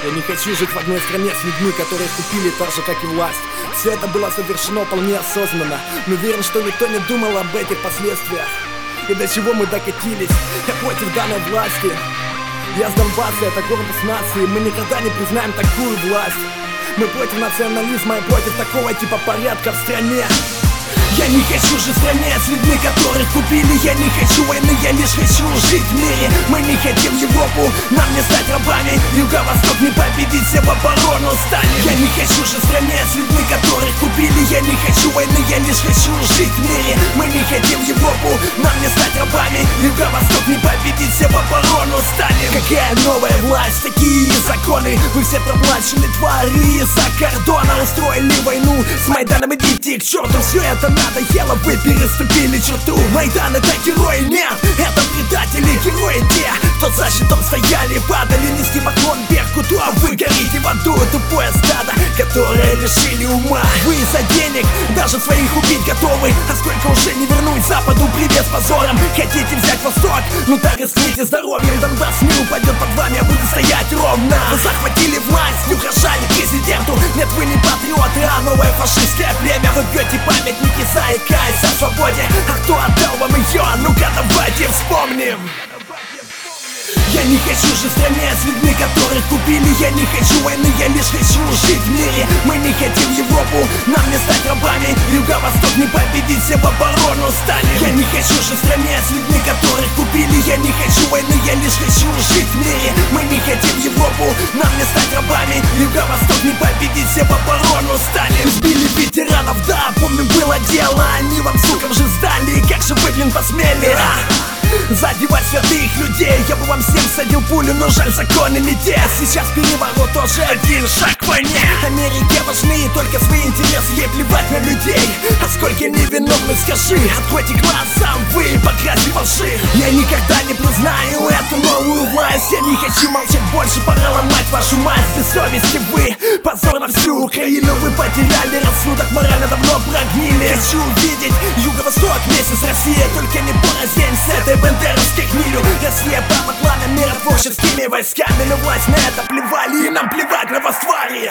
Я не хочу жить в одной стране с людьми, которые купили так же, как и власть. Все это было совершено вполне осознанно, но уверен, что никто не думал об этих последствиях. И до чего мы докатились. Я против данной власти. Я с Донбасса, это гордость нации. Мы никогда не признаем такую власть. Мы против национализма и против такого типа порядка в стране. Я не хочу жить в стране с людьми, которых купили. Я не хочу войны, я лишь хочу жить в мире. Мы не хотим Европу, нам не стать рабами. Юго-Восток не победить, все в оборону станем. Я не хочу жить в стране с людьми, которых купили. Я не хочу войны, я лишь хочу жить в мире. Мы не хотим Европу, нам не стать рабами. Юго-Восток не победить, все в оборону станем. Какая новая власть, такие законы. Вы все проплачены твари из-за кордона. Устроили войну с Майданом, идите к черту. Все это надоело, вы переступили черту. Майдан это герои, нет, это предатели. Герои те, кто за щитом стояли, падали, нести поклон Беркуту. А вы горите в аду, тупое стадо, которое лишили ума. Вы за денег даже своих убить готовы. А сколько уже не вернуть Западу привет с позором. Хотите взять Восток? Ну так рискните здоровьем. Донбасс не упадет под вами, а будет стоять ровно. Вы захватили власть, не угрожали президенту. Нет, вы не патриоты, а новое фашистское племя. Вы бьете памятники, заикаясь о свободе. А кто отдал вам ее? Ну-ка давайте вспомним. Я не хочу жить в стране с людьми, которых купили. Я не хочу войны, я лишь хочу жить в мире. Мы не хотим Европу, нам не стать рабами. Юго-Восток не победить, все в оборону станем. Я не хочу жить в стране с людьми, которых купили. Я не хочу войны, я лишь хочу жить в мире. Мы не хотим Европу, нам не стать рабами. Юго-Восток не победить, все в оборону станем. Сбили ветеранов, да, помню, было дело. Они вам, сукам, же сдали, как же вы, блин, посмели задевать святых людей. Я бы вам всем садил пулю, но жаль, законы не те. Сейчас переворот, тоже один шаг к войне. Америке важны только свои интересы, ей плевать на людей. А сколько невиновных, скажи, откройте глазам вы, покрасьте во лжи. Я никогда не признаю эту новую власть. Я не хочу молчать больше, пора ломать вашу мать. Без совести вы, позор на всю Украину. Вы потеряли рассудок, морально давно прогнили. Хочу увидеть Юго-Восток вместе с Россией. Только не поразень с этой бандеровской гнилью. Россия помогла нам миротворческими войсками, но власть на это плевали, и нам плевать на вас, твари.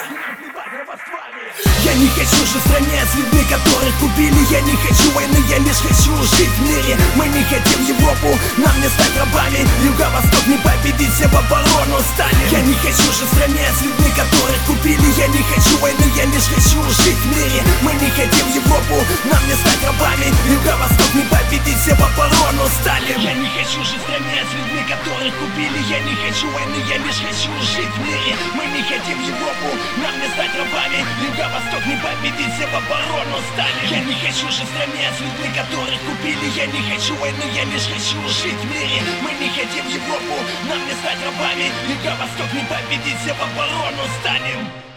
Я не хочу жить в стране с людьми, которых купили. Я не хочу войны, я лишь хочу жить в мире. Мы не хотим Европу, нам не стать рабами. Юго-Восток не победить, все в оборону станем. Я не хочу жить в стране с людьми, которых купили. Я не хочу войны, я лишь хочу жить в мире. Мы не хотим Европу, нам не стать рабами. Юго-Восток не победить, все в оборону станем. Я не хочу жить в стране с людьми, которых купили. Я не хочу войны, я лишь хочу жить в мире. Мы не хотим Европу, нам не стать рабами. Юго-Восток не победить, все в оборону станем. Я не хочу жить в стране с людьми, которых купили. Я не хочу войны, я лишь хочу жить в мире. Мы не хотим Европу, нам не стать рабами. Юго-Восток не победить, все в оборону станем.